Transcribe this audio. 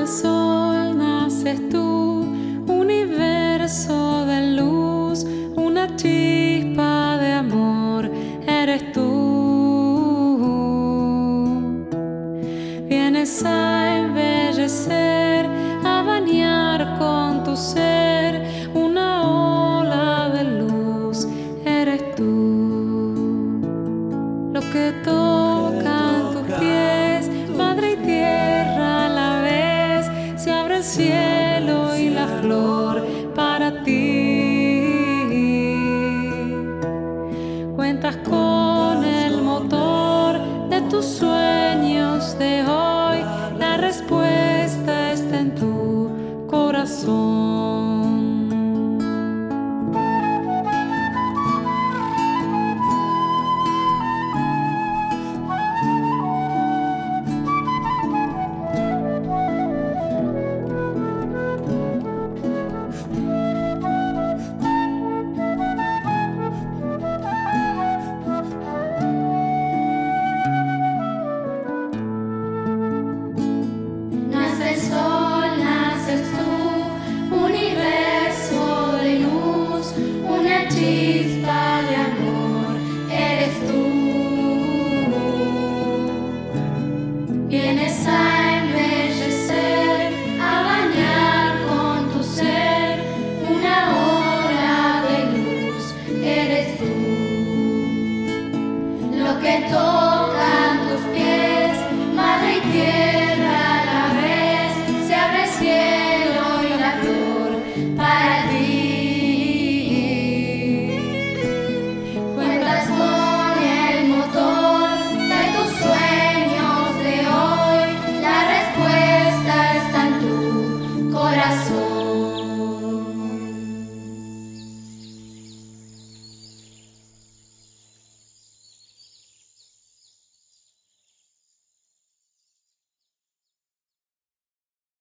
sol naces tú, universo de luz, una chispa de amor eres tú. Vienes a embellecer, a bañar con tu ser, una ola de luz eres tú. Lo que tocan tus pies, madre y tierra a la vez, se abre el cielo y la flor para ti. Cuentas con el motor de tus sueños de hoy, la respuesta está en tu corazón. Nace el sol, naces tú, universo de luz, una chispa de amor eres tú. Vienes a embellecer, a bañar con tu ser, una ola de luz eres tú. Lo que todo